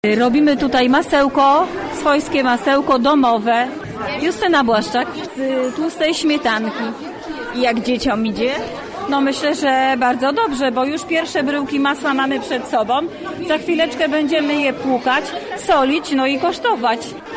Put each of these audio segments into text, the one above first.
Robimy tutaj masełko, swojskie masełko domowe. Justyna Błaszczak z tłustej śmietanki. I jak dzieciom idzie? No myślę, że bardzo dobrze, bo już pierwsze bryłki masła mamy przed sobą. Za chwileczkę będziemy je płukać, solić, no i kosztować.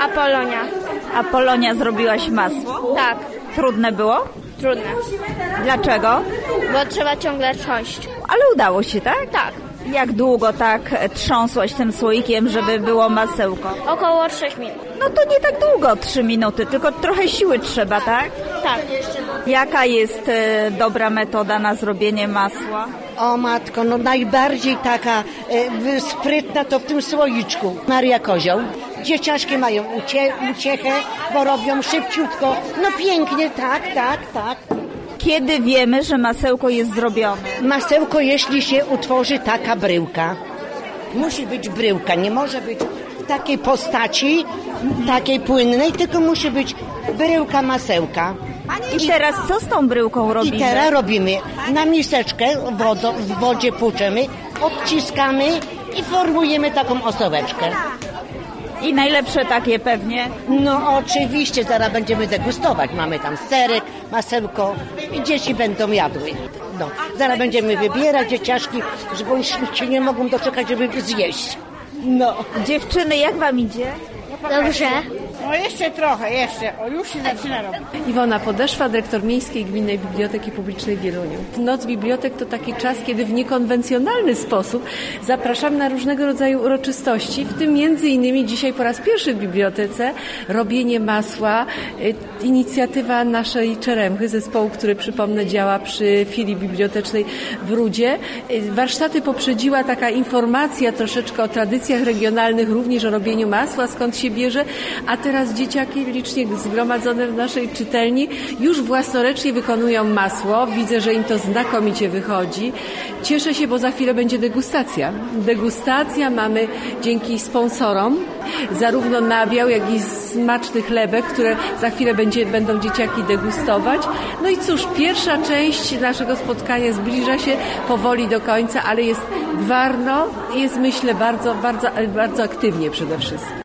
A Polonia zrobiłaś masło? Tak, Trudne było? trudne, Dlaczego? bo trzeba ciągle trząść. Ale udało się, tak? Tak, Jak długo tak trząsłaś tym słoikiem, żeby było masełko? około 3 minut. No to nie tak długo, 3 minuty, tylko trochę siły trzeba, tak? Tak. Jaka jest dobra metoda na zrobienie masła? O matko, no najbardziej taka sprytna to w tym słoiczku. Maria Kozioł. Dzieciaczki mają uciechę, bo robią szybciutko. No pięknie, tak. Kiedy wiemy, że masełko jest zrobione? Masełko, jeśli się utworzy taka bryłka. Musi być bryłka, nie może być w takiej postaci, takiej płynnej, tylko musi być bryłka masełka. I teraz co z tą bryłką robimy? I teraz robimy na miseczkę w wodzie płuczemy, odciskamy i formujemy taką osobeczkę. I najlepsze takie pewnie. No oczywiście, zaraz będziemy degustować. Mamy tam serek, masełko i dzieci będą jadły. No, zaraz będziemy wybierać dzieciaczki, że się nie mogą doczekać, żeby zjeść. No. Dziewczyny, jak wam idzie? Dobrze. No jeszcze trochę, już się zaczyna robić. Iwona Podeszwa, dyrektor Miejskiej Gminnej Biblioteki Publicznej w Wieluniu. Noc Bibliotek to taki czas, kiedy w niekonwencjonalny sposób zapraszam na różnego rodzaju uroczystości, w tym między innymi dzisiaj po raz pierwszy w bibliotece robienie masła, inicjatywa naszej Czeremchy, zespołu, który przypomnę działa przy filii bibliotecznej w Rudzie. Warsztaty poprzedziła taka informacja troszeczkę o tradycjach regionalnych, również o robieniu masła, skąd się bierze, a teraz dzieciaki licznie zgromadzone w naszej czytelni już własnoręcznie wykonują masło. Widzę, że im to znakomicie wychodzi. Cieszę się, bo za chwilę będzie degustacja. Degustacja mamy dzięki sponsorom zarówno nabiał, jak i smaczny chlebek, które za chwilę będą dzieciaki degustować. No i cóż, pierwsza część naszego spotkania zbliża się powoli do końca, ale jest gwarno i jest, myślę, bardzo aktywnie przede wszystkim.